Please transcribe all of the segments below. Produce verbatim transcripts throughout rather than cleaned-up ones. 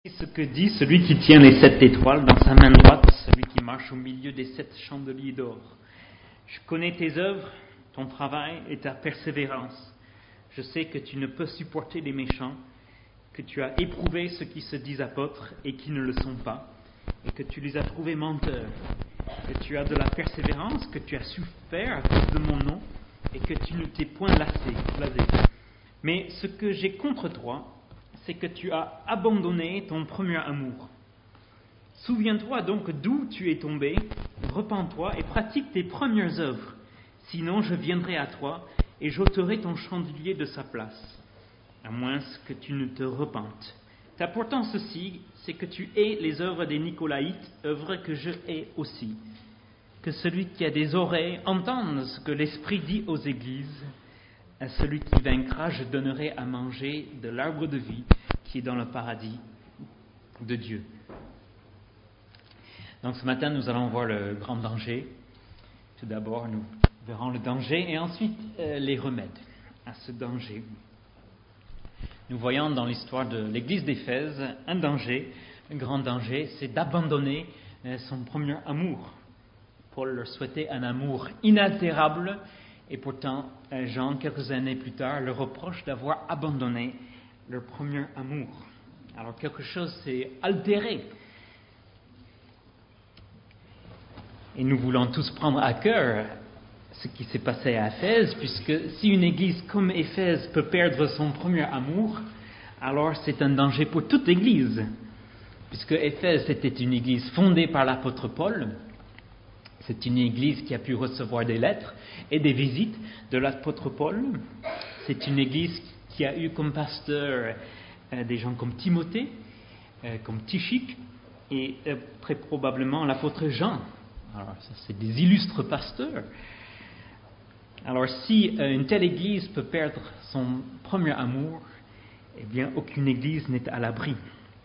Ce que dit celui qui tient les sept étoiles dans sa main droite, celui qui marche au milieu des sept chandeliers d'or. Je connais tes œuvres, ton travail et ta persévérance. Je sais que tu ne peux supporter les méchants, que tu as éprouvé ceux qui se disent apôtres et qui ne le sont pas, et que tu les as trouvés menteurs, que tu as de la persévérance, que tu as souffert à cause de mon nom, et que tu ne t'es point lassé, blasé. Mais ce que j'ai contre toi, c'est que tu as abandonné ton premier amour. Souviens-toi donc d'où tu es tombé, repens-toi et pratique tes premières œuvres. Sinon, je viendrai à toi et j'ôterai ton chandelier de sa place, à moins que tu ne te repentes. Ta pourtant ceci, c'est que tu hais les œuvres des Nicolaïtes, œuvres que je hais aussi. Que celui qui a des oreilles entende ce que l'Esprit dit aux églises. À celui qui vaincra, je donnerai à manger de l'arbre de vie qui est dans le paradis de Dieu. Donc ce matin, nous allons voir le grand danger. Tout d'abord, nous verrons le danger et ensuite euh, les remèdes à ce danger. Nous voyons dans l'histoire de l'église d'Éphèse un danger, un grand danger, c'est d'abandonner euh, son premier amour. Paul leur souhaitait un amour inaltérable. Et pourtant, Jean, quelques années plus tard, leur reproche d'avoir abandonné leur premier amour. Alors quelque chose s'est altéré. Et nous voulons tous prendre à cœur ce qui s'est passé à Éphèse, puisque si une église comme Éphèse peut perdre son premier amour, alors c'est un danger pour toute église. Puisque Éphèse était une église fondée par l'apôtre Paul. C'est une église qui a pu recevoir des lettres et des visites de l'apôtre Paul. C'est une église qui a eu comme pasteur euh, des gens comme Timothée, euh, comme Tychique et euh, très probablement l'apôtre Jean. Alors, ça, c'est des illustres pasteurs. Alors, si euh, une telle église peut perdre son premier amour, eh bien, aucune église n'est à l'abri.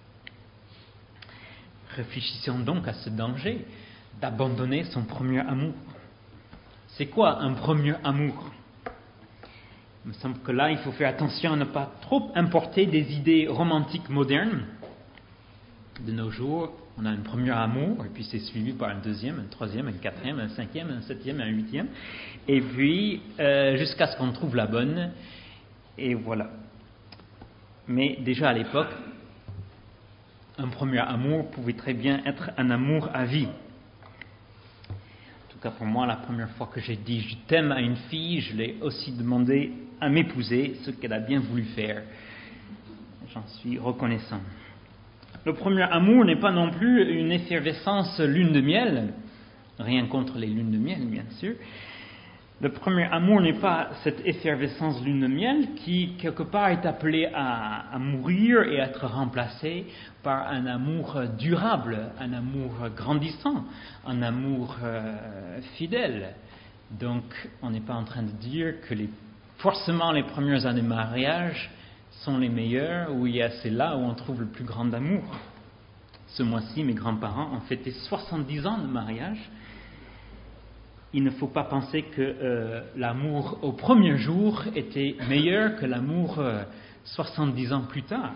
Réfléchissons donc à ce danger d'abandonner son premier amour. C'est quoi un premier amour? Il me semble que là, il faut faire attention à ne pas trop importer des idées romantiques modernes. De nos jours, on a un premier amour, et puis c'est suivi par un deuxième, un troisième, un quatrième, un cinquième, un septième, un huitième, et puis euh, jusqu'à ce qu'on trouve la bonne, et voilà. Mais déjà à l'époque, un premier amour pouvait très bien être un amour à vie. En tout cas pour moi, la première fois que j'ai dit je t'aime à une fille, je l'ai aussi demandé à m'épouser, ce qu'elle a bien voulu faire. J'en suis reconnaissant. Le premier amour n'est pas non plus une effervescence lune de miel, rien contre les lunes de miel bien sûr. Le premier amour n'est pas cette effervescence lune de miel qui quelque part est appelée à, à mourir et à être remplacée par un amour durable, un amour grandissant, un amour euh, fidèle. Donc, on n'est pas en train de dire que les, forcément les premières années de mariage sont les meilleures, où il y a, c'est là où on trouve le plus grand amour. Ce mois-ci, mes grands-parents ont fêté soixante-dix ans de mariage. Il ne faut pas penser que euh, l'amour au premier jour était meilleur que l'amour euh, soixante-dix ans plus tard.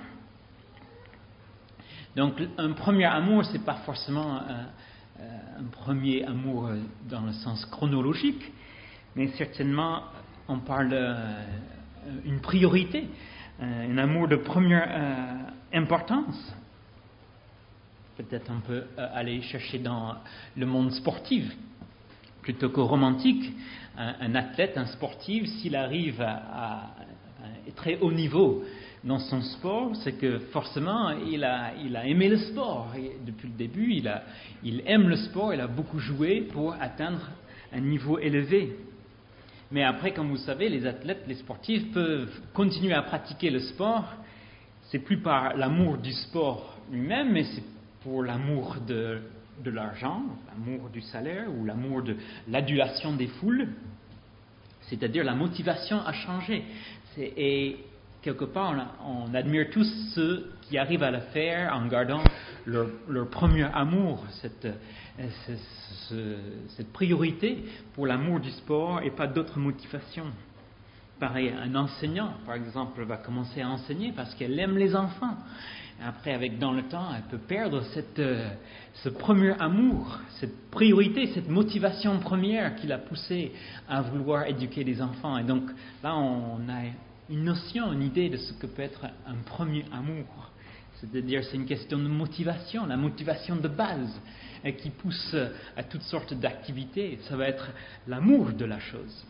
Donc, un premier amour, c'est pas forcément un, un premier amour dans le sens chronologique, mais certainement, on parle d'une priorité, un amour de première euh, importance. Peut-être on peut aller chercher dans le monde sportif, plutôt que romantique. Un, un athlète, un sportif, s'il arrive à, à, à très haut niveau dans son sport, c'est que forcément, il a, il a aimé le sport. Et depuis le début, il, a, il aime le sport, il a beaucoup joué pour atteindre un niveau élevé. Mais après, comme vous savez, les athlètes, les sportifs peuvent continuer à pratiquer le sport. C'est plus par l'amour du sport lui-même, mais c'est pour l'amour de, de l'argent, l'amour du salaire ou l'amour de l'adulation des foules. C'est-à-dire la motivation a changé. C'est, et quelque part, on, on admire tous ceux qui arrivent à le faire en gardant leur, leur premier amour, cette, cette, cette priorité pour l'amour du sport et pas d'autres motivations. Pareil, un enseignant, par exemple, va commencer à enseigner parce qu'elle aime les enfants. après, avec dans le temps, elle peut perdre cette, euh, ce premier amour, cette priorité, cette motivation première qui l'a poussée à vouloir éduquer les enfants. Et donc là, on a une notion, une idée de ce que peut être un premier amour. C'est-à-dire, c'est une question de motivation, la motivation de base euh, qui pousse à toutes sortes d'activités. Ça va être l'amour de la chose.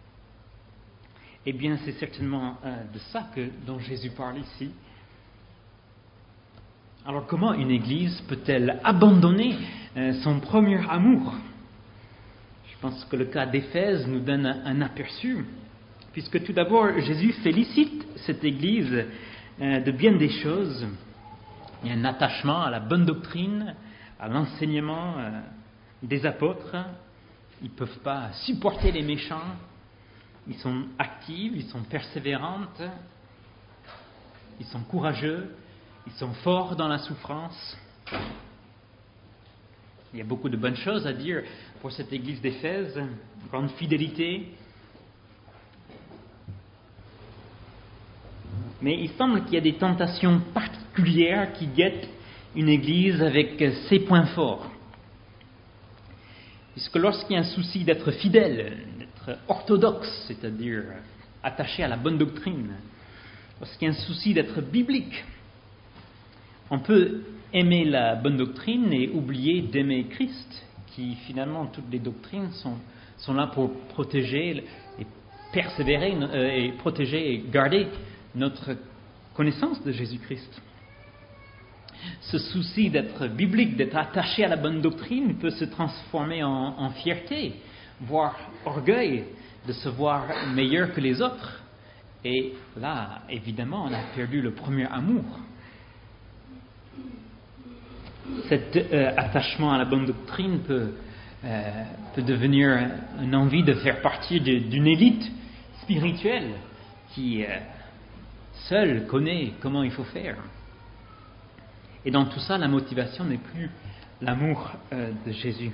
Eh bien, c'est certainement euh, de ça que, dont Jésus parle ici. Alors, comment une Église peut-elle abandonner euh, son premier amour? Je pense que le cas d'Éphèse nous donne un, un aperçu, puisque tout d'abord, Jésus félicite cette Église euh, de bien des choses. Il y a un attachement à la bonne doctrine, à l'enseignement euh, des apôtres. Ils ne peuvent pas supporter les méchants. Ils sont actifs, ils sont persévérantes, ils sont courageux, ils sont forts dans la souffrance. Il y a beaucoup de bonnes choses à dire pour cette église d'Éphèse, grande fidélité. Mais il semble qu'il y a des tentations particulières qui guettent une église avec ses points forts. Puisque lorsqu'il y a un souci d'être fidèle, d'être orthodoxe, c'est-à-dire attaché à la bonne doctrine, lorsqu'il y a un souci d'être biblique, on peut aimer la bonne doctrine et oublier d'aimer Christ, qui finalement, toutes les doctrines sont, sont là pour protéger et persévérer euh, et protéger et garder notre connaissance de Jésus-Christ. Ce souci d'être biblique, d'être attaché à la bonne doctrine peut se transformer en, en fierté, voire orgueil, de se voir meilleur que les autres. Et là, évidemment, on a perdu le premier amour. Cet euh, attachement à la bonne doctrine peut, euh, peut devenir une envie de faire partie de, d'une élite spirituelle qui euh, seule connaît comment il faut faire. Et dans tout ça, la motivation n'est plus l'amour euh, de Jésus.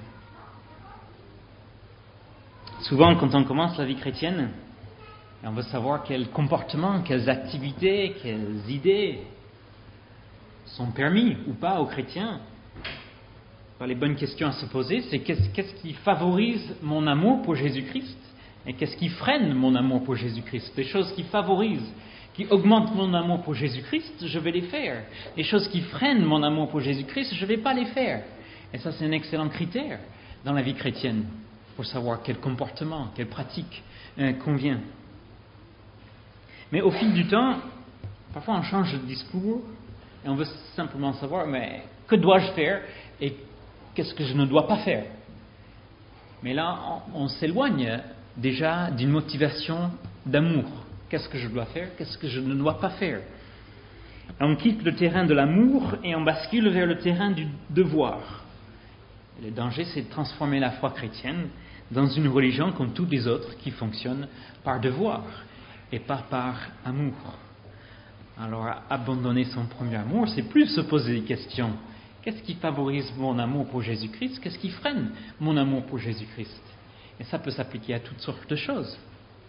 Souvent, quand on commence la vie chrétienne, on veut savoir quels comportements, quelles activités, quelles idées sont permis ou pas aux chrétiens. Alors, les bonnes questions à se poser, c'est qu'est-ce, qu'est-ce qui favorise mon amour pour Jésus-Christ et qu'est-ce qui freine mon amour pour Jésus-Christ? Les choses qui favorisent, qui augmentent mon amour pour Jésus-Christ, je vais les faire. Les choses qui freinent mon amour pour Jésus-Christ, je ne vais pas les faire. Et ça, c'est un excellent critère dans la vie chrétienne pour savoir quel comportement, quelle pratique euh, convient. Mais au fil du temps, parfois on change de discours et on veut simplement savoir, mais que dois-je faire et qu'est-ce que je ne dois pas faire? Mais là, on, on s'éloigne déjà d'une motivation d'amour. Qu'est-ce que je dois faire? Qu'est-ce que je ne dois pas faire? On quitte le terrain de l'amour et on bascule vers le terrain du devoir. Et le danger, c'est de transformer la foi chrétienne dans une religion comme toutes les autres qui fonctionne par devoir et pas par amour. Alors, abandonner son premier amour, c'est plus se poser des questions. Qu'est-ce qui favorise mon amour pour Jésus-Christ? Qu'est-ce qui freine mon amour pour Jésus-Christ? Et ça peut s'appliquer à toutes sortes de choses.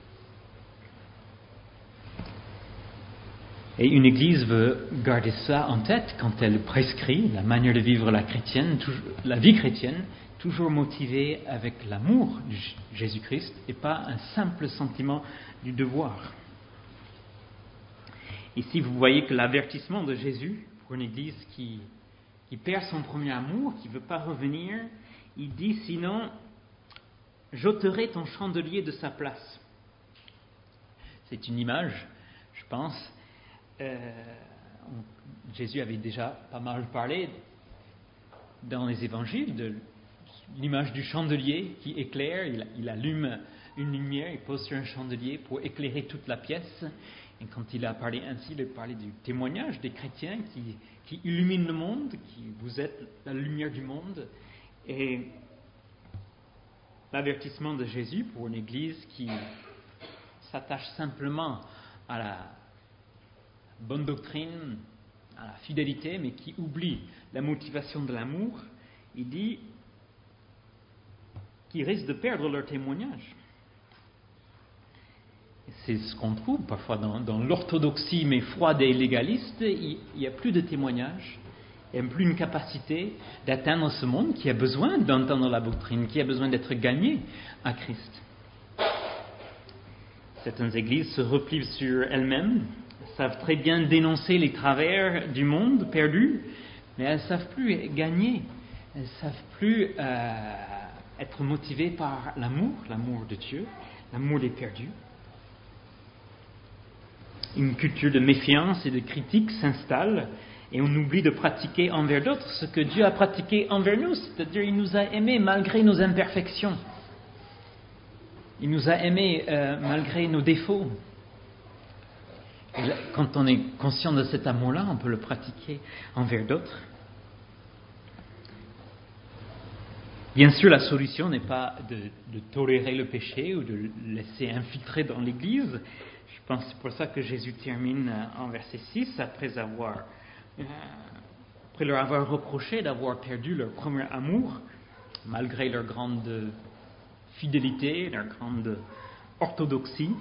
Et une Église veut garder ça en tête quand elle prescrit la manière de vivre la chrétienne, la vie chrétienne, toujours motivée avec l'amour de Jésus-Christ et pas un simple sentiment du devoir. Ici, vous voyez que l'avertissement de Jésus pour une Église qui, qui perd son premier amour, qui ne veut pas revenir, il dit sinon, j'ôterai ton chandelier de sa place. C'est une image, je pense. Euh, Jésus avait déjà pas mal parlé dans les évangiles de l'image du chandelier qui éclaire, il, il allume une lumière, il pose sur un chandelier pour éclairer toute la pièce. Et quand il a parlé ainsi, il a parlé du témoignage des chrétiens qui, qui illuminent le monde, qui vous êtes la lumière du monde. Et l'avertissement de Jésus pour une Église qui s'attache simplement à la bonne doctrine, à la fidélité, mais qui oublie la motivation de l'amour, il dit qu'ils risquent de perdre leur témoignage. C'est ce qu'on trouve parfois dans, dans l'orthodoxie, mais froide et légaliste. Il n'y a plus de témoignages, il n'y a plus une capacité d'atteindre ce monde qui a besoin d'entendre la doctrine, qui a besoin d'être gagné à Christ. Certaines églises se replient sur elles-mêmes, savent très bien dénoncer les travers du monde perdu, mais elles ne savent plus gagner, elles ne savent plus euh, être motivées par l'amour, l'amour de Dieu, l'amour des perdus. Une culture de méfiance et de critique s'installe et on oublie de pratiquer envers d'autres ce que Dieu a pratiqué envers nous, c'est-à-dire il nous a aimés malgré nos imperfections. Il nous a aimés euh, malgré nos défauts. Et là, quand on est conscient de cet amour-là, on peut le pratiquer envers d'autres. Bien sûr, la solution n'est pas de, de tolérer le péché ou de le laisser infiltrer dans l'Église. Je pense que c'est pour ça que Jésus termine en verset six, après, avoir, euh, après leur avoir reproché d'avoir perdu leur premier amour, malgré leur grande fidélité, leur grande orthodoxie.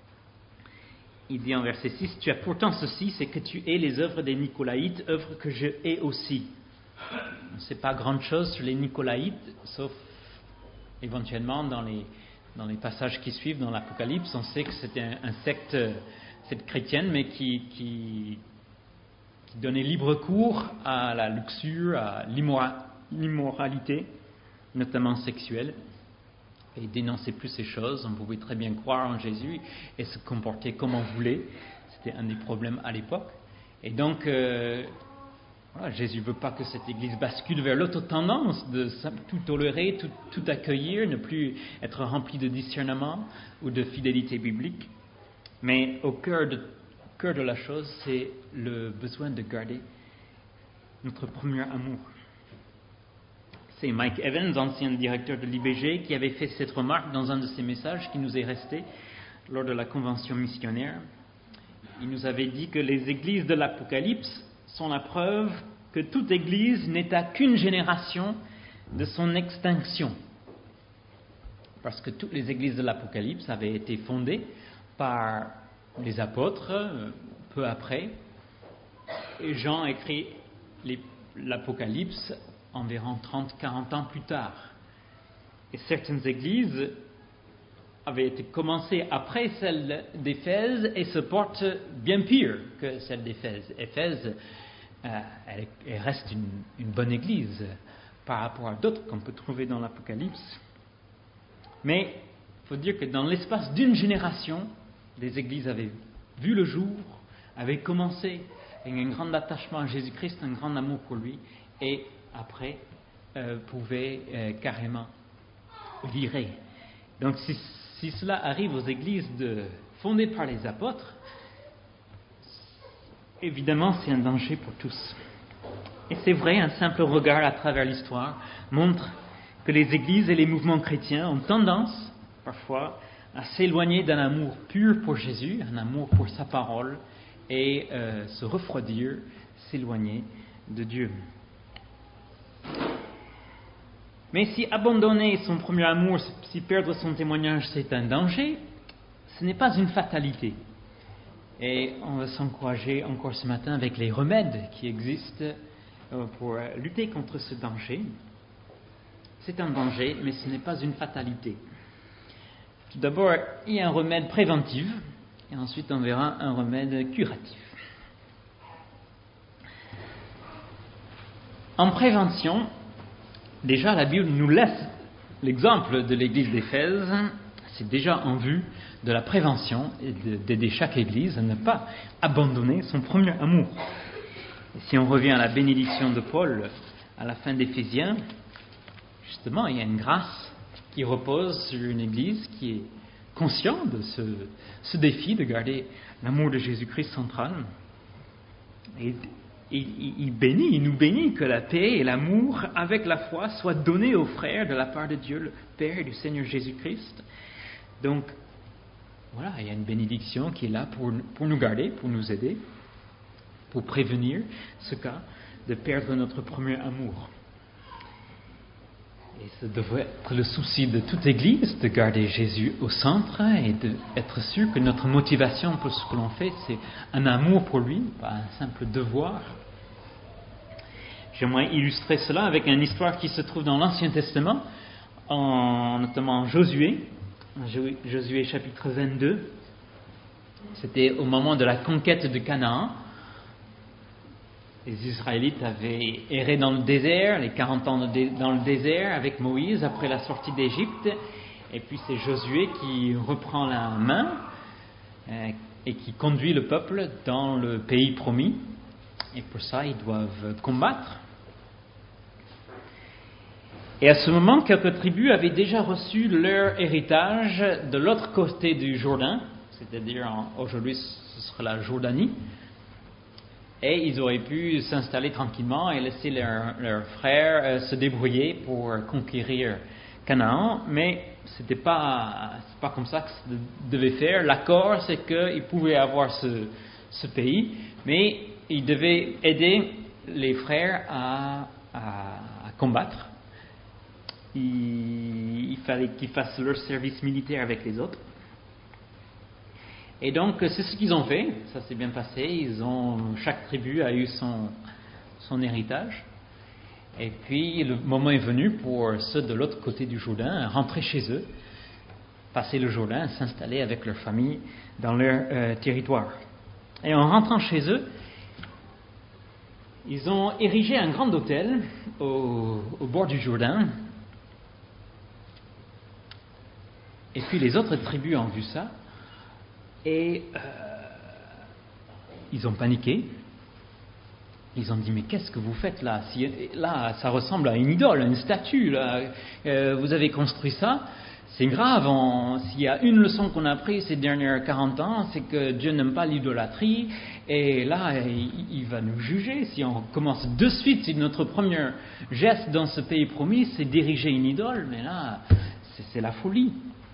Il dit en verset six, « Tu as pourtant ceci, c'est que tu hais les œuvres des Nicolaïtes, œuvres que je hais aussi. » On ne sait pas grand-chose sur les Nicolaïtes, sauf éventuellement dans les, dans les passages qui suivent dans l'Apocalypse. On sait que c'était un, un secte, secte chrétienne, mais qui, qui, qui donnait libre cours à la luxure, à l'immora, l'immoralité, notamment sexuelle. Et dénonçait plus ces choses. On pouvait très bien croire en Jésus et se comporter comme on voulait. C'était un des problèmes à l'époque. Et donc, euh, voilà, Jésus ne veut pas que cette Église bascule vers l'autre tendance de tout tolérer, tout, tout accueillir, ne plus être rempli de discernement ou de fidélité biblique. Mais au cœur de, au cœur de la chose, c'est le besoin de garder notre premier amour. C'est Mike Evans, ancien directeur de l'I B G, qui avait fait cette remarque dans un de ses messages qui nous est resté lors de la convention missionnaire. Il nous avait dit que les églises de l'Apocalypse sont la preuve que toute église n'est à qu'une génération de son extinction. Parce que toutes les églises de l'Apocalypse avaient été fondées par les apôtres peu après. Et Jean écrit les, l'Apocalypse environ trente à quarante ans plus tard. Et certaines églises avaient été commencées après celle d'Éphèse et se portent bien pire que celle d'Éphèse. Éphèse, euh, elle, elle reste une, une bonne église par rapport à d'autres qu'on peut trouver dans l'Apocalypse. Mais il faut dire que dans l'espace d'une génération, des églises avaient vu le jour, avaient commencé avec un grand attachement à Jésus-Christ, un grand amour pour lui, et après, euh, pouvait euh, carrément virer. Donc, si, si cela arrive aux églises de, fondées par les apôtres, évidemment, c'est un danger pour tous. Et c'est vrai, un simple regard à travers l'histoire montre que les églises et les mouvements chrétiens ont tendance, parfois, à s'éloigner d'un amour pur pour Jésus, un amour pour sa parole, et euh, se refroidir, s'éloigner de Dieu. Mais si abandonner son premier amour, si perdre son témoignage, c'est un danger, ce n'est pas une fatalité. Et on va s'encourager encore ce matin avec les remèdes qui existent pour lutter contre ce danger. C'est un danger, mais ce n'est pas une fatalité. Tout d'abord, il y a un remède préventif, et ensuite on verra un remède curatif. En prévention, déjà, la Bible nous laisse l'exemple de l'église d'Éphèse. C'est déjà en vue de la prévention et d'aider chaque église à ne pas abandonner son premier amour. Et si on revient à la bénédiction de Paul à la fin d'Éphésiens, justement, il y a une grâce qui repose sur une église qui est consciente de ce, ce défi de garder l'amour de Jésus-Christ central. Et Il, il bénit, il nous bénit que la paix et l'amour avec la foi soient donnés aux frères de la part de Dieu, le Père et du Seigneur Jésus-Christ. Donc, voilà, il y a une bénédiction qui est là pour, pour nous garder, pour nous aider, pour prévenir ce cas de perdre notre premier amour. Et ce devrait être le souci de toute Église, de garder Jésus au centre et d'être sûr que notre motivation pour ce que l'on fait, c'est un amour pour lui, pas un simple devoir. J'aimerais illustrer cela avec une histoire qui se trouve dans l'Ancien Testament, en, notamment en Josué, Josué chapitre vingt-deux. C'était au moment de la conquête de Canaan. Les Israélites avaient erré dans le désert, les quarante ans dans le désert avec Moïse après la sortie d'Égypte. Et puis c'est Josué qui reprend la main euh, et qui conduit le peuple dans le pays promis. Et pour ça, ils doivent combattre. Et à ce moment, quelques tribus avaient déjà reçu leur héritage de l'autre côté du Jourdain, c'est-à-dire aujourd'hui ce serait la Jordanie. Et ils auraient pu s'installer tranquillement et laisser leurs leur frères euh, se débrouiller pour conquérir Canaan. Mais c'était pas, c'est pas comme ça que ça devait faire. L'accord, c'est qu'ils pouvaient avoir ce, ce pays, mais ils devaient aider les frères à, à, à combattre. Il, il fallait qu'ils fassent leur service militaire avec les autres. Et donc, c'est ce qu'ils ont fait. Ça s'est bien passé. Ils ont, chaque tribu a eu son, son héritage. Et puis, le moment est venu pour ceux de l'autre côté du Jourdain rentrer chez eux, passer le Jourdain, s'installer avec leur famille dans leur euh, territoire. Et en rentrant chez eux, ils ont érigé un grand autel au, au bord du Jourdain. Et puis, les autres tribus ont vu ça. Et euh, ils ont paniqué. Ils ont dit, mais qu'est-ce que vous faites là? Si, là, ça ressemble à une idole, à une statue. Là. Euh, vous avez construit ça. C'est grave. On, s'il y a une leçon qu'on a apprise ces dernières quarante ans, c'est que Dieu n'aime pas l'idolâtrie. Et là, il, il va nous juger. Si on commence de suite, si notre premier geste dans ce pays promis, c'est d'ériger une idole. Mais là, c'est, c'est la folie.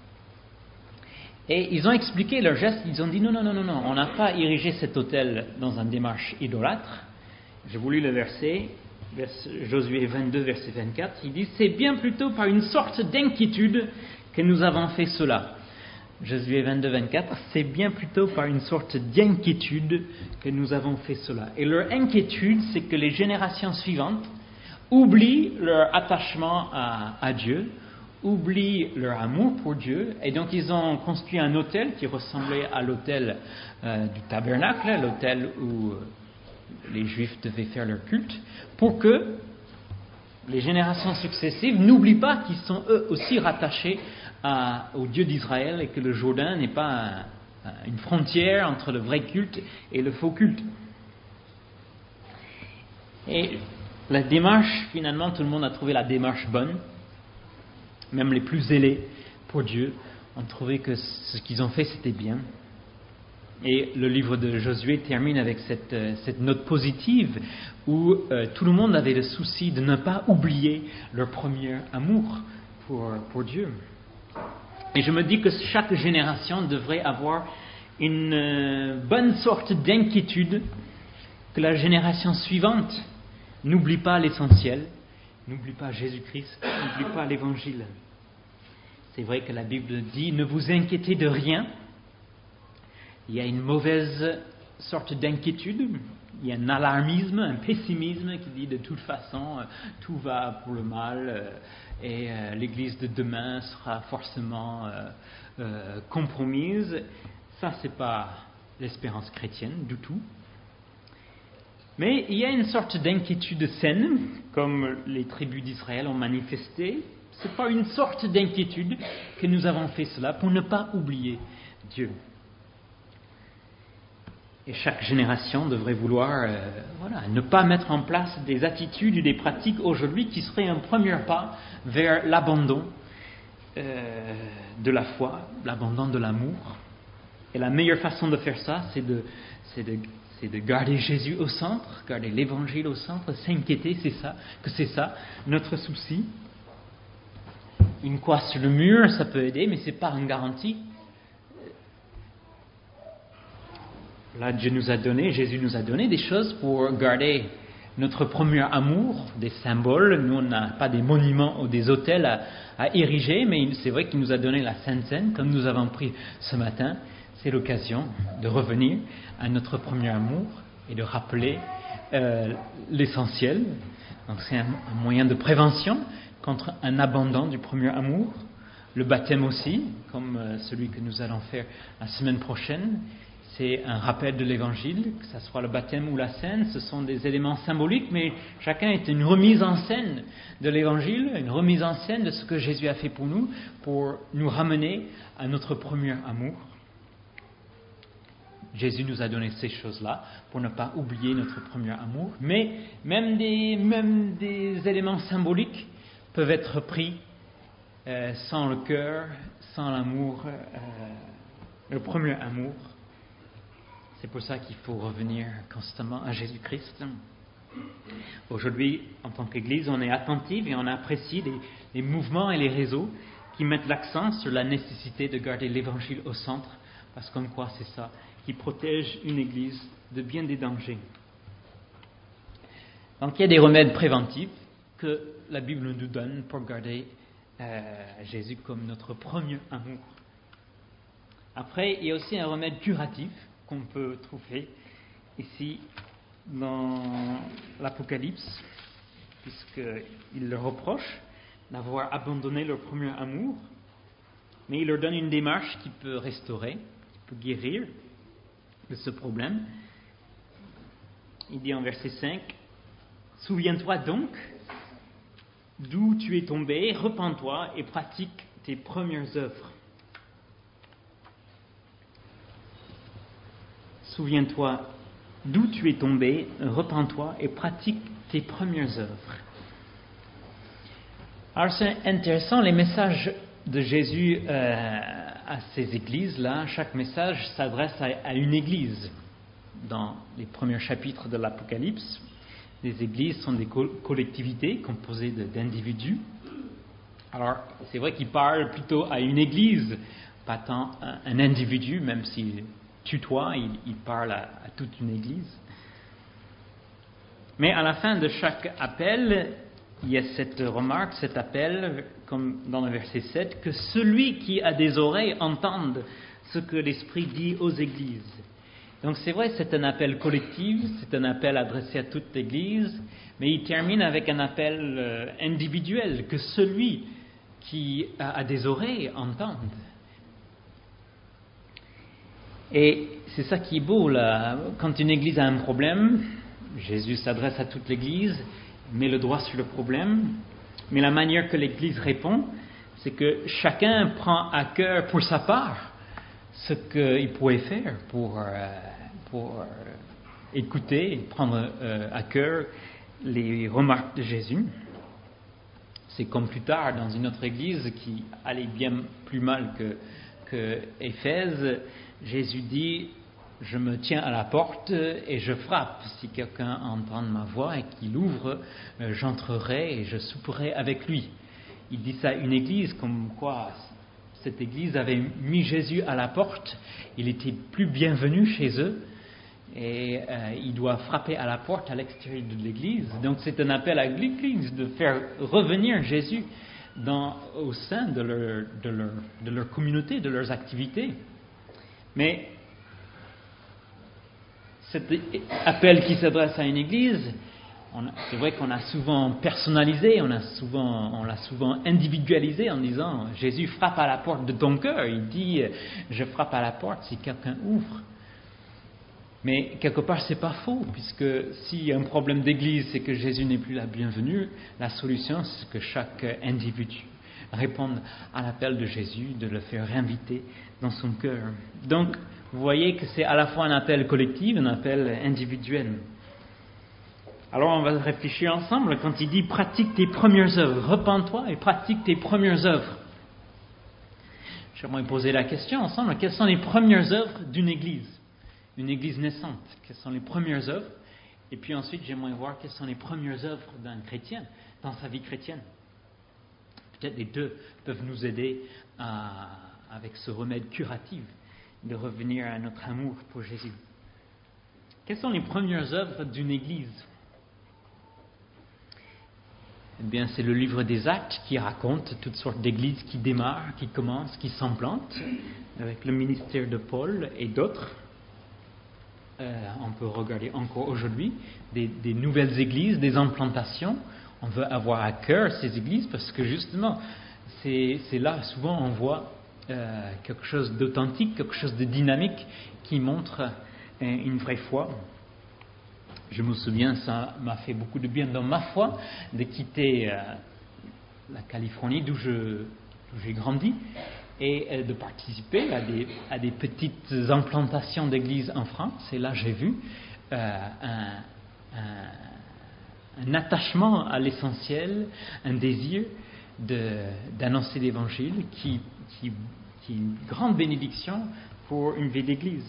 Et ils ont expliqué leur geste, ils ont dit non, non, non, non, non, on n'a pas érigé cet autel dans une démarche idolâtre. J'ai voulu le verset, Josué vingt-deux, verset vingt-quatre, il dit, c'est bien plutôt par une sorte d'inquiétude que nous avons fait cela. Josué vingt-deux, vingt-quatre, c'est bien plutôt par une sorte d'inquiétude que nous avons fait cela. Et leur inquiétude, c'est que les générations suivantes oublient leur attachement à, à Dieu, oublient leur amour pour Dieu, et donc ils ont construit un autel qui ressemblait à l'autel euh, du tabernacle, l'autel où euh, les Juifs devaient faire leur culte, pour que les générations successives n'oublient pas qu'ils sont eux aussi rattachés à, au Dieu d'Israël et que le Jourdain n'est pas un, une frontière entre le vrai culte et le faux culte. Et la démarche, finalement, tout le monde a trouvé la démarche bonne. Même les plus zélés pour Dieu ont trouvé que ce qu'ils ont fait, c'était bien. Et le livre de Josué termine avec cette, cette note positive où euh, tout le monde avait le souci de ne pas oublier leur premier amour pour, pour Dieu. Et je me dis que chaque génération devrait avoir une euh, bonne sorte d'inquiétude que la génération suivante n'oublie pas l'essentiel, n'oublie pas Jésus-Christ, n'oublie pas l'Évangile. C'est vrai que la Bible dit « Ne vous inquiétez de rien ». Il y a une mauvaise sorte d'inquiétude, il y a un alarmisme, un pessimisme qui dit de toute façon tout va pour le mal et l'Église de demain sera forcément euh, compromise. Ça, c'est pas l'espérance chrétienne du tout. Mais il y a une sorte d'inquiétude saine, comme les tribus d'Israël ont manifesté. Ce n'est pas une sorte d'inquiétude que nous avons fait cela pour ne pas oublier Dieu. Et chaque génération devrait vouloir euh, voilà, ne pas mettre en place des attitudes ou des pratiques aujourd'hui qui seraient un premier pas vers l'abandon euh, de la foi, l'abandon de l'amour. Et la meilleure façon de faire ça, c'est de, c'est de C'est de garder Jésus au centre, garder l'Évangile au centre, s'inquiéter, c'est ça, que c'est ça notre souci. Une croix sur le mur, ça peut aider, mais ce n'est pas une garantie. Là, Dieu nous a donné, Jésus nous a donné des choses pour garder notre premier amour, des symboles. Nous, on n'a pas des monuments ou des hôtels à, à ériger, mais c'est vrai qu'il nous a donné la Sainte Seine, comme nous avons pris ce matin. C'est l'occasion de revenir à notre premier amour et de rappeler euh, l'essentiel. Donc c'est un, un moyen de prévention contre un abandon du premier amour. Le baptême aussi, comme euh, celui que nous allons faire la semaine prochaine, c'est un rappel de l'Évangile, que ce soit le baptême ou la scène, ce sont des éléments symboliques, mais chacun est une remise en scène de l'Évangile, une remise en scène de ce que Jésus a fait pour nous, pour nous ramener à notre premier amour. Jésus nous a donné ces choses-là pour ne pas oublier notre premier amour, mais même des, même des éléments symboliques peuvent être pris euh, sans le cœur, sans l'amour, euh, le premier amour. C'est pour ça qu'il faut revenir constamment à Jésus-Christ. Aujourd'hui, en tant qu'Église, on est attentif et on apprécie les, les mouvements et les réseaux qui mettent l'accent sur la nécessité de garder l'Évangile au centre, parce qu'on croit c'est ça qui protège une Église de bien des dangers. Donc il y a des remèdes préventifs que la Bible nous donne pour garder euh, Jésus comme notre premier amour. Après, il y a aussi un remède curatif qu'on peut trouver ici dans l'Apocalypse, puisqu'il leur reproche d'avoir abandonné leur premier amour, mais il leur donne une démarche qui peut restaurer, qui peut guérir de ce problème. Il dit en verset cinq, « Souviens-toi donc d'où tu es tombé, repens-toi et pratique tes premières œuvres. » Souviens-toi d'où tu es tombé, repens-toi et pratique tes premières œuvres. Alors c'est intéressant, les messages de Jésus euh, à ces églises-là, chaque message s'adresse à, à une église. Dans les premiers chapitres de l'Apocalypse, les églises sont des co- collectivités composées de, d'individus. Alors c'est vrai qu'il parle plutôt à une église, pas tant à un individu, même s'il tutoie, il, il parle à, à toute une église. Mais à la fin de chaque appel, il y a cette remarque, cet appel, comme dans le verset sept, que celui qui a des oreilles entende ce que l'Esprit dit aux églises. Donc c'est vrai, c'est un appel collectif, c'est un appel adressé à toute l'Église, mais il termine avec un appel euh, individuel, que celui qui a, a des oreilles entende. Et c'est ça qui est beau, là. Quand une Église a un problème, Jésus s'adresse à toute l'Église, met le doigt sur le problème, mais la manière que l'Église répond, c'est que chacun prend à cœur pour sa part ce qu'il pourrait faire pour, euh, pour euh, écouter et prendre euh, à cœur les remarques de Jésus. C'est comme plus tard dans une autre Église qui allait bien plus mal que, que Éphèse, Jésus dit « Je me tiens à la porte et je frappe. Si quelqu'un entend ma voix et qu'il ouvre, j'entrerai et je souperai avec lui. » Il dit ça à une église, comme quoi cette église avait mis Jésus à la porte. Il était plus bienvenu chez eux et euh, il doit frapper à la porte à l'extérieur de l'église. Donc c'est un appel à l'église de faire revenir Jésus dans, au sein de leur, de, leur, de leur communauté, de leurs activités. Mais cet appel qui s'adresse à une église, on a, c'est vrai qu'on a souvent personnalisé, on a souvent, on l'a souvent individualisé en disant « Jésus frappe à la porte de ton cœur ». Il dit « Je frappe à la porte si quelqu'un ouvre ». Mais quelque part, c'est pas faux, puisque s'il y a un problème d'église, c'est que Jésus n'est plus la bienvenue, la solution, c'est que chaque individu réponde à l'appel de Jésus, de le faire inviter dans son cœur. Donc, vous voyez que c'est à la fois un appel collectif, un appel individuel. Alors, on va réfléchir ensemble quand il dit « pratique tes premières œuvres ». Repens-toi et pratique tes premières œuvres. J'aimerais poser la question ensemble, quelles sont les premières œuvres d'une église ? Une église naissante, quelles sont les premières œuvres? Et puis ensuite, j'aimerais voir quelles sont les premières œuvres d'un chrétien dans sa vie chrétienne. Peut-être les deux peuvent nous aider à, avec ce remède curatif de revenir à notre amour pour Jésus. Quelles sont les premières œuvres d'une église? Eh bien, c'est le livre des Actes qui raconte toutes sortes d'églises qui démarrent, qui commencent, qui s'implantent, avec le ministère de Paul et d'autres. Euh, on peut regarder encore aujourd'hui des, des nouvelles églises, des implantations. On veut avoir à cœur ces églises parce que justement, c'est, c'est là souvent on voit euh, quelque chose d'authentique, quelque chose de dynamique qui montre euh, une vraie foi. Je me souviens, ça m'a fait beaucoup de bien dans ma foi de quitter euh, la Californie d'où, je, d'où j'ai grandi et euh, de participer à des, à des petites implantations d'églises en France. Et là, j'ai vu euh, un, un, un attachement à l'essentiel, un désir de, d'annoncer l'Évangile qui, qui, qui est une grande bénédiction pour une vie d'église.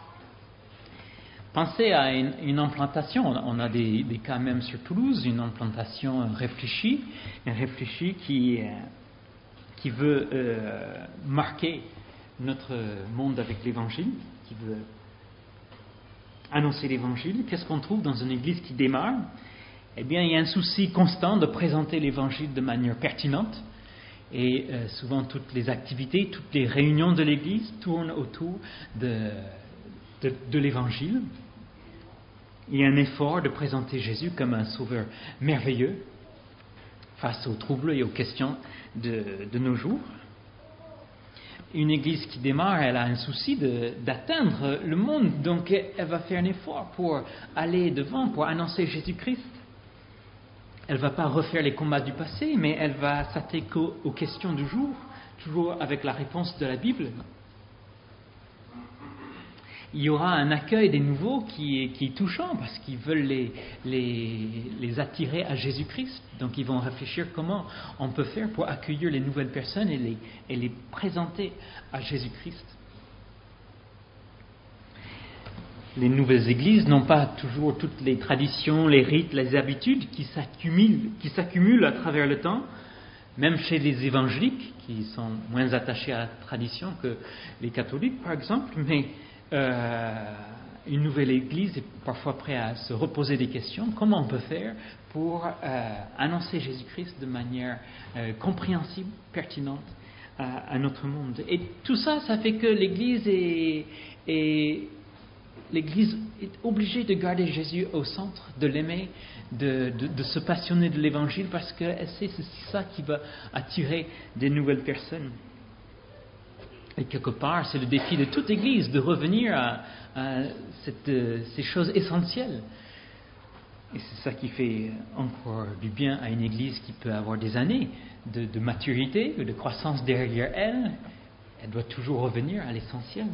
Pensez à une, une implantation, on a des, des cas même sur Toulouse, une implantation réfléchie, réfléchie qui, qui veut euh, marquer notre monde avec l'Évangile, qui veut annoncer l'Évangile. Qu'est-ce qu'on trouve dans une église qui démarre ? Eh bien, il y a un souci constant de présenter l'Évangile de manière pertinente. Et euh, souvent, toutes les activités, toutes les réunions de l'Église tournent autour de, de, de l'Évangile. Il y a un effort de présenter Jésus comme un sauveur merveilleux face aux troubles et aux questions de, de nos jours. Une Église qui démarre, elle a un souci de, d'atteindre le monde, donc elle va faire un effort pour aller devant, pour annoncer Jésus-Christ. Elle ne va pas refaire les combats du passé, mais elle va s'attaquer aux, aux questions du jour, toujours avec la réponse de la Bible. Il y aura un accueil des nouveaux qui est, qui est touchant parce qu'ils veulent les, les, les attirer à Jésus-Christ. Donc ils vont réfléchir comment on peut faire pour accueillir les nouvelles personnes et les, et les présenter à Jésus-Christ. Les nouvelles églises n'ont pas toujours toutes les traditions, les rites, les habitudes qui s'accumulent, qui s'accumulent à travers le temps, même chez les évangéliques qui sont moins attachés à la tradition que les catholiques par exemple, mais Euh, une nouvelle église est parfois prête à se reposer des questions. Comment on peut faire pour euh, annoncer Jésus-Christ de manière euh, compréhensible, pertinente à, à notre monde? Et tout ça, ça fait que l'église est, est, l'église est obligée de garder Jésus au centre, de l'aimer, de, de, de se passionner de l'évangile parce qu'elle sait que c'est ça qui va attirer des nouvelles personnes. Et quelque part, c'est le défi de toute Église de revenir à, à cette, ces choses essentielles. Et c'est ça qui fait encore du bien à une Église qui peut avoir des années de, de maturité ou de croissance derrière elle. Elle doit toujours revenir à l'essentiel.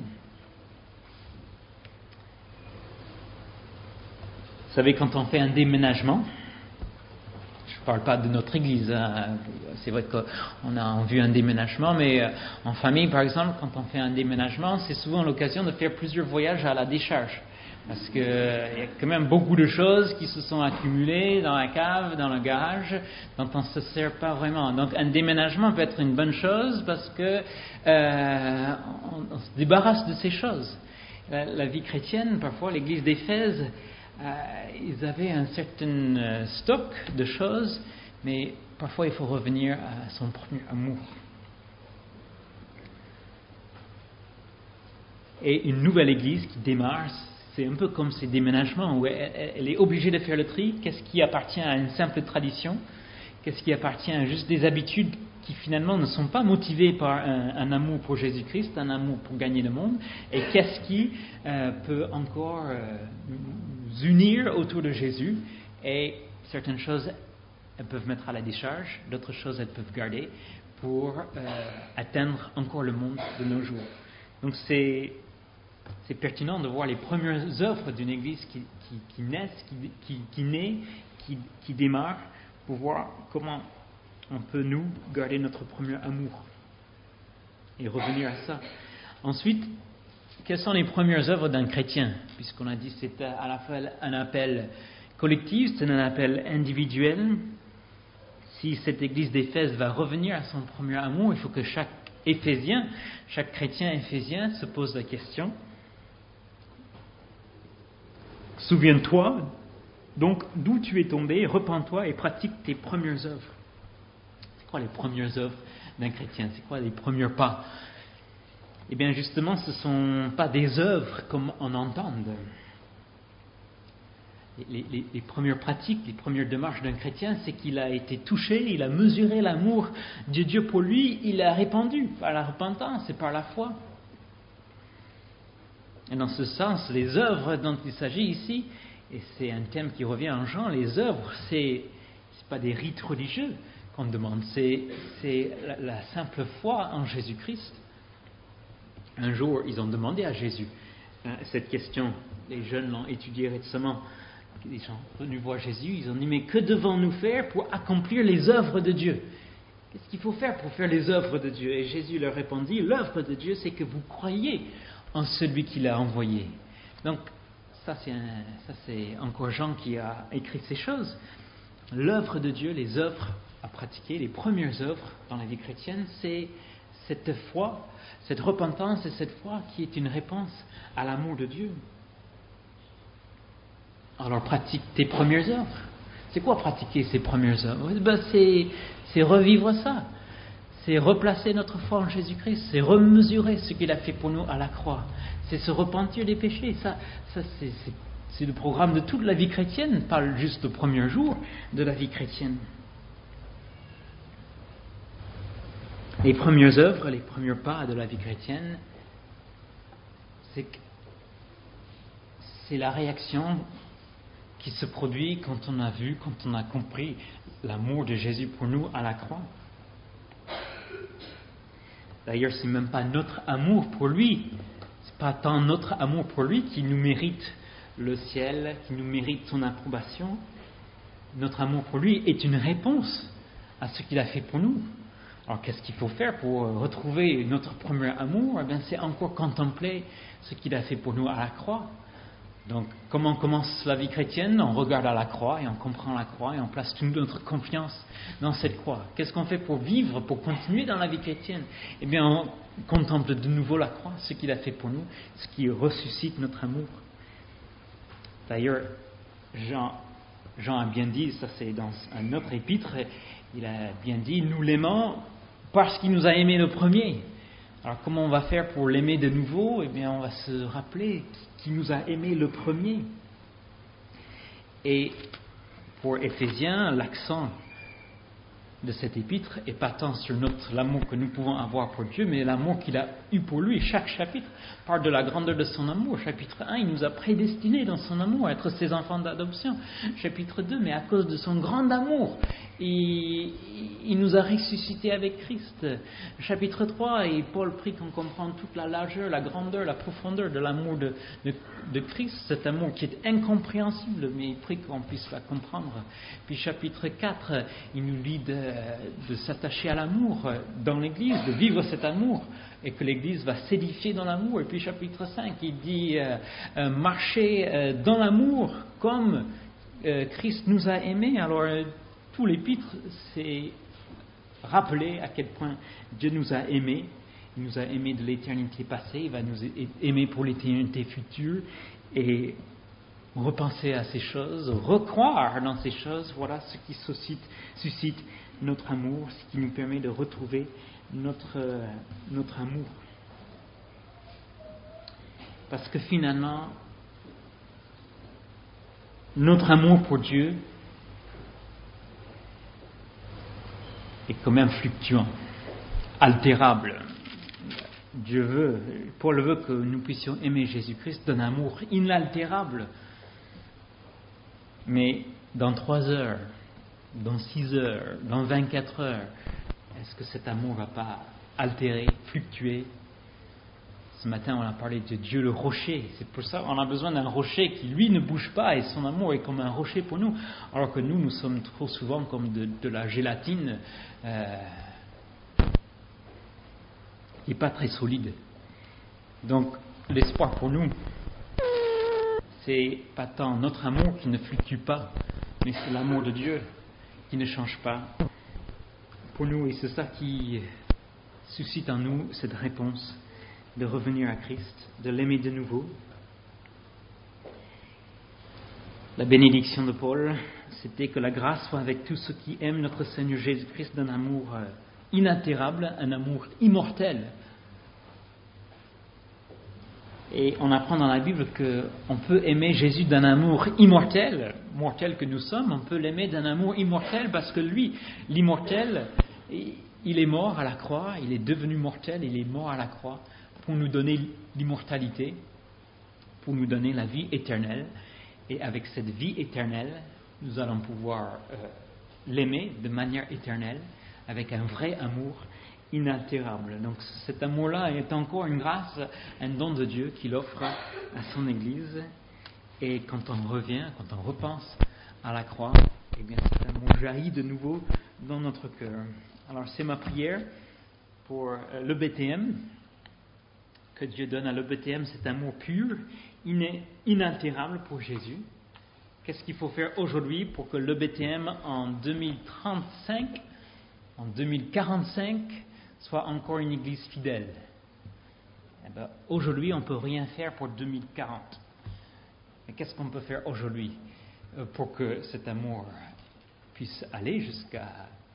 Vous savez, quand on fait un déménagement, je ne parle pas de notre église, hein. C'est vrai qu'on a vu un déménagement, mais en famille, par exemple, quand on fait un déménagement, c'est souvent l'occasion de faire plusieurs voyages à la décharge. Parce qu'il y a quand même beaucoup de choses qui se sont accumulées dans la cave, dans le garage, dont on ne se sert pas vraiment. Donc un déménagement peut être une bonne chose parce que euh, on, on se débarrasse de ces choses. La, la vie chrétienne, parfois, l'église d'Éphèse, Euh, ils avaient un certain euh, stock de choses, mais parfois il faut revenir à son premier amour. Et une nouvelle église qui démarre, c'est un peu comme ces déménagements où elle, elle est obligée de faire le tri. Qu'est-ce qui appartient à une simple tradition? Qu'est-ce qui appartient à juste des habitudes qui finalement ne sont pas motivées par un, un amour pour Jésus-Christ, un amour pour gagner le monde? Et qu'est-ce qui euh, peut encore euh, nous unir autour de Jésus? Et certaines choses, elles peuvent mettre à la décharge, d'autres choses, elles peuvent garder pour euh, atteindre encore le monde de nos jours. Donc c'est, c'est pertinent de voir les premières œuvres d'une Église qui, qui, qui naissent, qui, qui, qui naît, qui, qui démarre, pour voir comment on peut, nous, garder notre premier amour et revenir à ça. Ensuite, quelles sont les premières œuvres d'un chrétien? Puisqu'on a dit que c'est à la fois un appel collectif, c'est un appel individuel. Si cette église d'Éphèse va revenir à son premier amour, il faut que chaque Éphésien, chaque chrétien éphésien se pose la question. Souviens-toi Donc, d'où tu es tombé, repens-toi et pratique tes premières œuvres. C'est quoi les premières œuvres d'un chrétien? C'est quoi les premiers pas? Eh bien, justement, ce ne sont pas des œuvres comme on entend. Les, les, les premières pratiques, les premières démarches d'un chrétien, c'est qu'il a été touché, il a mesuré l'amour de Dieu pour lui, il a répandu par la repentance et par la foi. Et dans ce sens, les œuvres dont il s'agit ici, et c'est un thème qui revient en Jean, les œuvres, c'est c'est pas des rites religieux qu'on demande, c'est, c'est la, la simple foi en Jésus-Christ. Un jour, ils ont demandé à Jésus hein, cette question. Les jeunes l'ont étudiée récemment. Les gens venus voir Jésus, ils ont dit, mais que devons-nous faire pour accomplir les œuvres de Dieu? Qu'est-ce qu'il faut faire pour faire les œuvres de Dieu? Et Jésus leur répondit, l'œuvre de Dieu, c'est que vous croyez en celui qui l'a envoyé. Donc, ça c'est, un, ça c'est encore Jean qui a écrit ces choses. L'œuvre de Dieu, les œuvres à pratiquer, les premières œuvres dans la vie chrétienne, c'est cette foi, cette repentance et cette foi qui est une réponse à l'amour de Dieu. Alors pratique tes premières œuvres. C'est quoi pratiquer ces premières œuvres? Ben, c'est, c'est revivre ça. C'est replacer notre foi en Jésus-Christ. C'est remesurer ce qu'il a fait pour nous à la croix. C'est se repentir des péchés. Ça, ça c'est, c'est, c'est le programme de toute la vie chrétienne, pas juste le premier jour de la vie chrétienne. Les premières œuvres, les premiers pas de la vie chrétienne, c'est, c'est la réaction qui se produit quand on a vu, quand on a compris l'amour de Jésus pour nous à la croix. D'ailleurs, c'est même pas notre amour pour lui, c'est pas tant notre amour pour lui qui nous mérite le ciel, qui nous mérite son approbation. Notre amour pour lui est une réponse à ce qu'il a fait pour nous. Alors, qu'est-ce qu'il faut faire pour retrouver notre premier amour? Eh bien, c'est encore contempler ce qu'il a fait pour nous à la croix. Donc, comment commence la vie chrétienne? On regarde à la croix et on comprend la croix et on place toute notre confiance dans cette croix. Qu'est-ce qu'on fait pour vivre, pour continuer dans la vie chrétienne? Eh bien, on contemple de nouveau la croix, ce qu'il a fait pour nous, ce qui ressuscite notre amour. D'ailleurs, Jean, Jean a bien dit, ça c'est dans un autre épître, il a bien dit, nous l'aimons parce qu'il nous a aimés le premier. Alors, comment on va faire pour l'aimer de nouveau? Eh bien, on va se rappeler qui nous a aimés le premier. Et pour Éphésiens, l'accent de cet épître est pas tant sur notre, l'amour que nous pouvons avoir pour Dieu, mais l'amour qu'il a eu pour lui. Chaque chapitre parle de la grandeur de son amour. Chapitre un, il nous a prédestinés dans son amour à être ses enfants d'adoption. Chapitre deux, mais à cause de son grand amour, il, il nous a ressuscités avec Christ. Chapitre trois, et Paul prie qu'on comprenne toute la largeur, la grandeur, la profondeur de l'amour de, de, de Christ, cet amour qui est incompréhensible, mais il prie qu'on puisse la comprendre. Puis chapitre quatre, il nous lit de de s'attacher à l'amour dans l'Église, de vivre cet amour, et que l'Église va s'édifier dans l'amour. Et puis chapitre cinq, il dit euh, euh, marcher euh, dans l'amour comme euh, Christ nous a aimés. Alors euh, tout l'épître, c'est rappeler à quel point Dieu nous a aimés. Il nous a aimés de l'éternité passée, il va nous aimer pour l'éternité future, et repenser à ces choses, recroire dans ces choses, voilà ce qui suscite, suscite notre amour, ce qui nous permet de retrouver notre, euh, notre amour. Parce que finalement, notre amour pour Dieu est quand même fluctuant, altérable. Dieu veut, Paul veut que nous puissions aimer Jésus-Christ d'un amour inaltérable. Mais dans trois heures, dans six heures, dans vingt-quatre heures, est-ce que cet amour ne va pas altérer, fluctuer? Ce matin, on a parlé de Dieu le rocher. C'est pour ça qu'on a besoin d'un rocher qui, lui, ne bouge pas, et son amour est comme un rocher pour nous. Alors que nous, nous sommes trop souvent comme de, de la gélatine euh, qui n'est pas très solide. Donc, l'espoir pour nous, c'est pas tant notre amour qui ne fluctue pas, mais c'est l'amour de Dieu qui ne change pas pour nous. Et c'est ça qui suscite en nous cette réponse de revenir à Christ, de l'aimer de nouveau. La bénédiction de Paul, c'était que la grâce soit avec tous ceux qui aiment notre Seigneur Jésus-Christ d'un amour inaltérable, un amour immortel. Et on apprend dans la Bible qu'on peut aimer Jésus d'un amour immortel, mortel que nous sommes, on peut l'aimer d'un amour immortel parce que lui, l'immortel, il est mort à la croix, il est devenu mortel, il est mort à la croix pour nous donner l'immortalité, pour nous donner la vie éternelle. Et avec cette vie éternelle, nous allons pouvoir euh, l'aimer de manière éternelle, avec un vrai amour inaltérable. Donc cet amour-là est encore une grâce, un don de Dieu qu'il offre à son Église. Et quand on revient, quand on repense à la croix, eh bien cet amour jaillit de nouveau dans notre cœur. Alors c'est ma prière pour l'E B T M, que Dieu donne à l'E B T M cet amour pur, inaltérable pour Jésus. Qu'est-ce qu'il faut faire aujourd'hui pour que l'E B T M en deux mille trente-cinq, en deux mille quarante-cinq, soit encore une église fidèle? Eh bien, aujourd'hui, on ne peut rien faire pour deux mille quarante. Mais qu'est-ce qu'on peut faire aujourd'hui pour que cet amour puisse aller jusqu'à,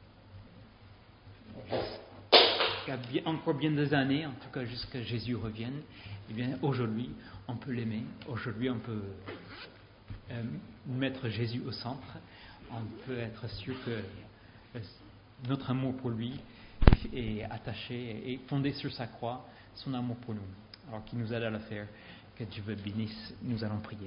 jusqu'à bien, encore bien des années, en tout cas jusqu'à Jésus revienne? Eh bien, aujourd'hui, on peut l'aimer. Aujourd'hui, on peut euh, mettre Jésus au centre. On peut être sûr que euh, notre amour pour lui est attaché et fondé sur sa croix, son amour pour nous. Alors qu'il nous aide à le faire, que Dieu le bénisse, nous allons prier.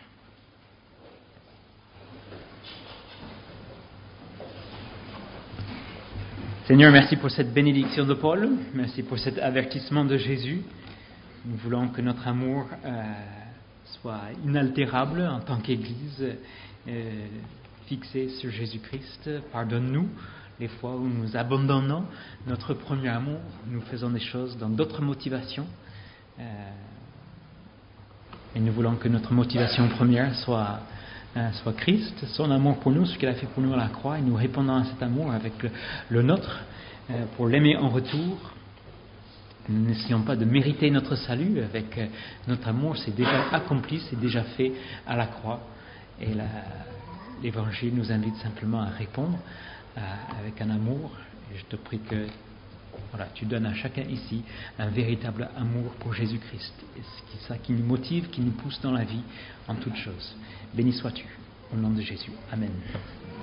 Seigneur, merci pour cette bénédiction de Paul, merci pour cet avertissement de Jésus. Nous voulons que notre amour euh, soit inaltérable en tant qu'Église, euh, fixé sur Jésus-Christ. Pardonne-nous les fois où nous abandonnons notre premier amour, nous faisons des choses dans d'autres motivations. Euh, et nous voulons que notre motivation première soit, euh, soit Christ, son amour pour nous, ce qu'il a fait pour nous à la croix, et nous répondons à cet amour avec le, le nôtre euh, pour l'aimer en retour. Nous n'essayons pas de mériter notre salut avec euh, notre amour, c'est déjà accompli, c'est déjà fait à la croix. Et la, l'Évangile nous invite simplement à répondre euh, avec un amour. Et je te prie que voilà, tu donnes à chacun ici un véritable amour pour Jésus-Christ. Et c'est ça qui nous motive, qui nous pousse dans la vie en toutes choses. Béni sois-tu, au nom de Jésus. Amen.